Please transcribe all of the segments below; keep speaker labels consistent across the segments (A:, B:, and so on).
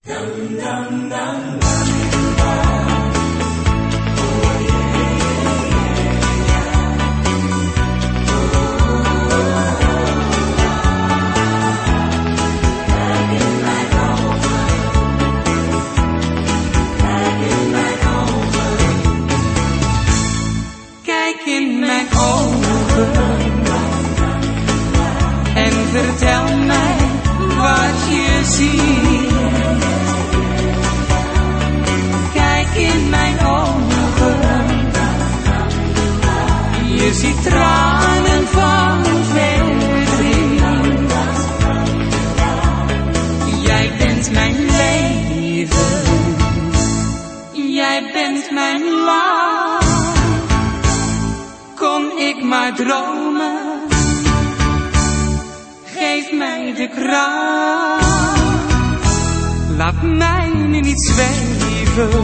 A: Kijk in mijn ogen en vertel mij wat je ziet. Kijk in mijn ogen, je ziet tranen van verdriet. Jij bent mijn leven, jij bent mijn lach. Kon ik maar dromen, geef mij de kracht. Laat mij nu niet zweven,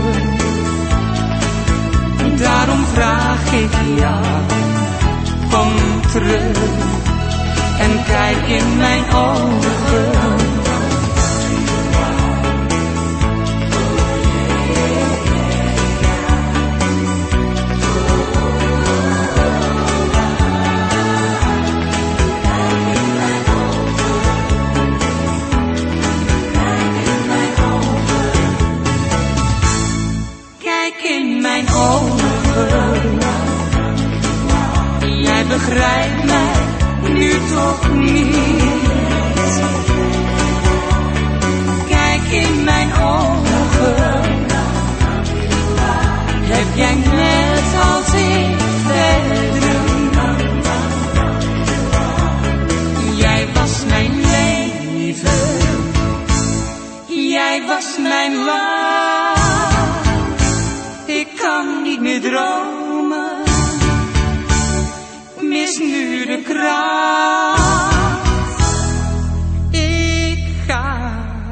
A: daarom vraag ik jou, kom terug en kijk in mijn ogen. In mijn ogen, jij begrijpt mij nu toch niet. Kijk in mijn ogen, heb jij net als ik verdriet. Jij was mijn leven, jij was mijn lach. Ik kan niet meer dromen, mis nu de kracht. Ik ga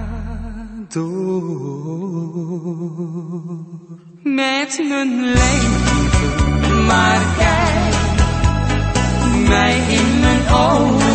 A: door met mijn leven, maar kijk mij in mijn ogen.